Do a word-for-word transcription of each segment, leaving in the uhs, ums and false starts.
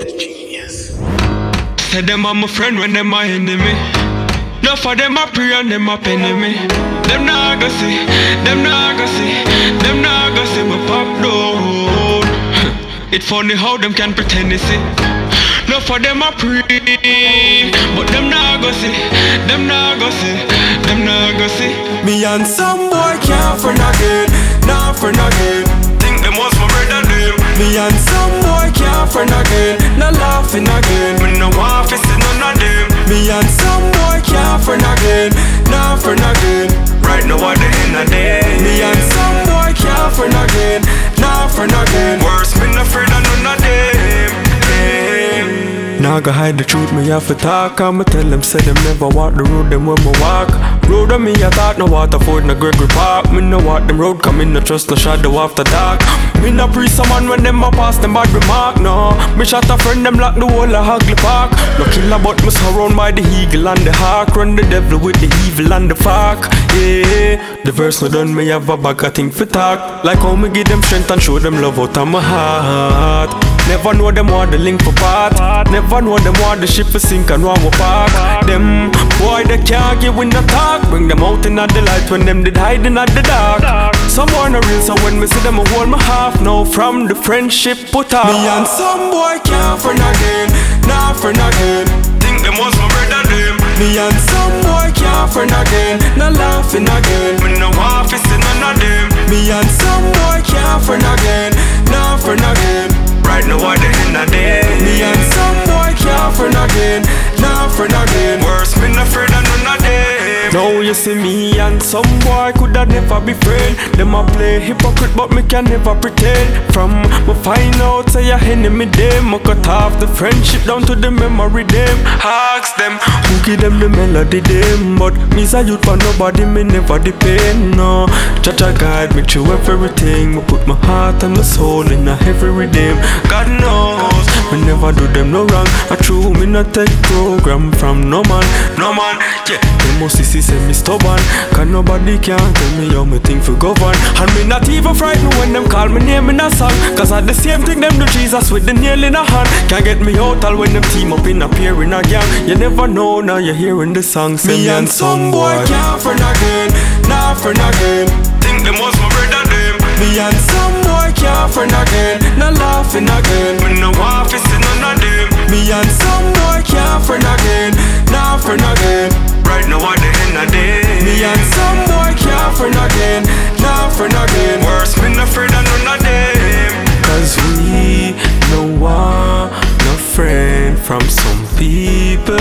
Genius. Say them are my friend when them my enemy. No for them I pray and them a penny me. Them nah go see, them nah go see, them nah go see my pop down. It funny how them can pretend to see. No for them I pray, but them nah go see, them nah go see, them nah go see. Me and some boy can't friend again, nah friend again. Think them was my brother them. Me and some boy can't friend again, nah laughing again. Me no want to see none of them. Me and some boy can't friend again, nah friend again. Right now at the end of the day. Me and some boy can't friend again, nah friend again. Worse, me no afraid of none of them. Now go hide the truth, me have to talk. I'ma tell them, say them never walk the road them when me walk. Road on me I thought no Waterford, no Gregory Park. Me no walk them road, come in no trust, no shadow after dark. Me no pre someone when them a pass them bad remark, no. Me shot a friend, them lock the whole of Hagley Park. No killer but me surround by the eagle and the hawk. Run the devil with the evil and the fuck, yeah. The verse no done, me have a bag of thing for talk. Like how me give them strength and show them love out of my heart. Never know them want the link for part. Never know them want the ship for sink and want to park. Them boy they can't get in the talk. Bring them out in the light when them did hiding at the dark. Some want a real, so when me see them I hold my half. Now from the friendship put off. Me and some boy can't friend again, nah friend again. Think them was my brother them. Me and some boy can't friend again, nah laughing again. Me no want to see none of them. Me and some boy can't friend again, nah friend again. Right now at the end of the day. Me and some boy can't friend again, nah friend again. Worse, me no afraid of none of them. Now you see me and some boy coulda never be friend. Them a play hypocrite but me can never pretend. From me find out say your enemy them, I cut off the friendship down to the memory them. Ask them who give them the melody them. But me's a youth for nobody, me never depend, no. Jaja guide me through everything. Me put my heart and my soul in a every rhythm. God knows me never do them no wrong. I true me not take program from no man, no man, yeah. Them must see say me stubborn, cause nobody can tell me how me think for govern. And me not even frightened when them call me name in a song. Cause I the same thing them do Jesus with the nail in a hand. Can't get me out all when them team up in a pair in a gang. You never know now you're hearing the song. Me and some boy can't friend again, nah friend again. Think them was my brother them. Me and some boy can't friend again, nah laughing again. Me no want to see none of them. Me and some boy can't friend again, nah friend again. Right now at the end of the day. Me and some boy can't friend again, nah friend again. Worse, me no afraid of none of them. Cause we no want no friend from some people.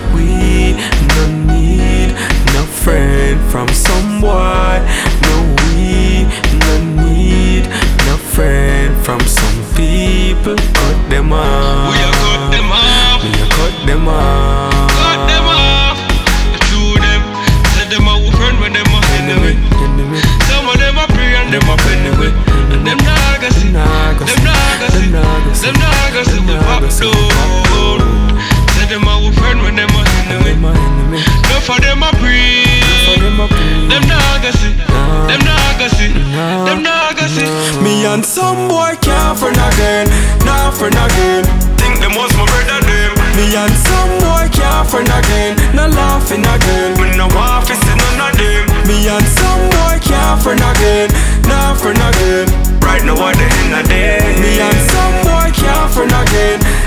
We no need no friend from some boy. No, we no need no friend from some people. Cut them off. We a cut them off. We a cut them off. Cut them off. To them, say them a friend when them a enemy. Enemy. Some of them a pray and them a penny with. And them nah go see, them nah go see, them nah go see we pop down. Say them a friend when them a enemy. No for them a pray. Them nah go see, them nah go see, them nah go see. Me and some boy can't friend again, nah friend again. Think them was my brother them. Me and some boy can't friend again, nah laughing again. Me no want to see none of them. Me and some boy can't friend again, nah friend again. Right now at the end of the day. Me and some boy can't friend again,